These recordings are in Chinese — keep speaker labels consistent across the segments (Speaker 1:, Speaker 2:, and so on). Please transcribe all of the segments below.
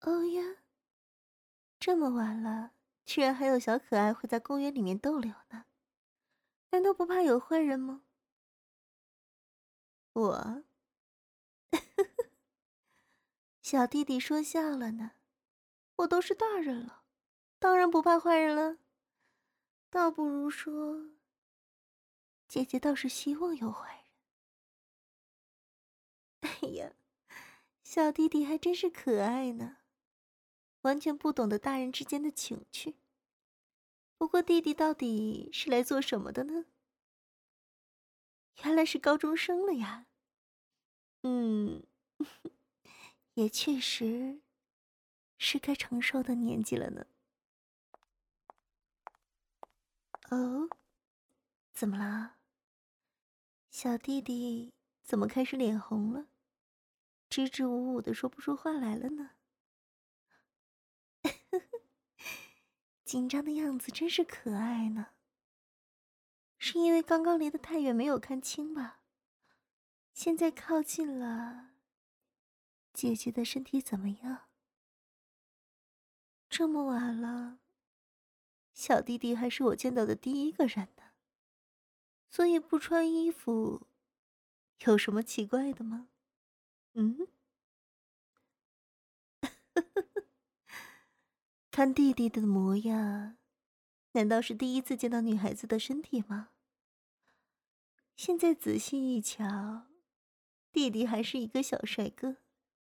Speaker 1: 哦呀，这么晚了，居然还有小可爱会在公园里面逗留呢，难道不怕有坏人吗？我，小弟弟说笑了呢，我都是大人了，当然不怕坏人了。倒不如说，姐姐倒是希望有坏人。哎呀，小弟弟还真是可爱呢，完全不懂得大人之间的情趣。不过弟弟到底是来做什么的呢？原来是高中生了呀。嗯，也确实是该成熟的年纪了呢。哦，怎么啦？小弟弟怎么开始脸红了？支支吾吾的说不出话来了呢？紧张的样子真是可爱呢。是因为刚刚离得太远没有看清吧？现在靠近了，姐姐的身体怎么样？这么晚了，小弟弟还是我见到的第一个人呢，所以不穿衣服，有什么奇怪的吗？嗯，看弟弟的模样，难道是第一次见到女孩子的身体吗？现在仔细一瞧，弟弟还是一个小帅哥。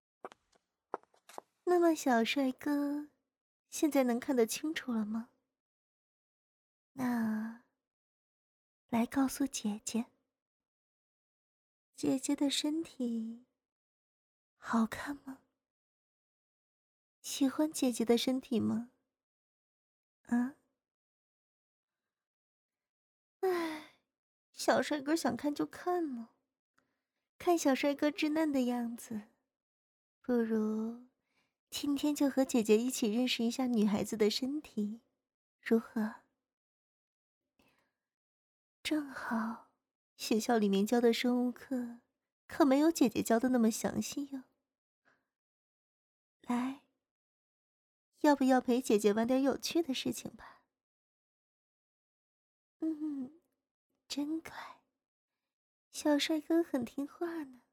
Speaker 1: 那么小帅哥，现在能看得清楚了吗？那来告诉姐姐，姐姐的身体好看吗？喜欢姐姐的身体吗？啊？唉，小帅哥想看就看嘛，看小帅哥稚嫩的样子，不如今天就和姐姐一起认识一下女孩子的身体，如何？正好，学校里面教的生物课可没有姐姐教的那么详细哟。来，要不要陪姐姐玩点有趣的事情吧？嗯，真乖，小帅哥很听话呢。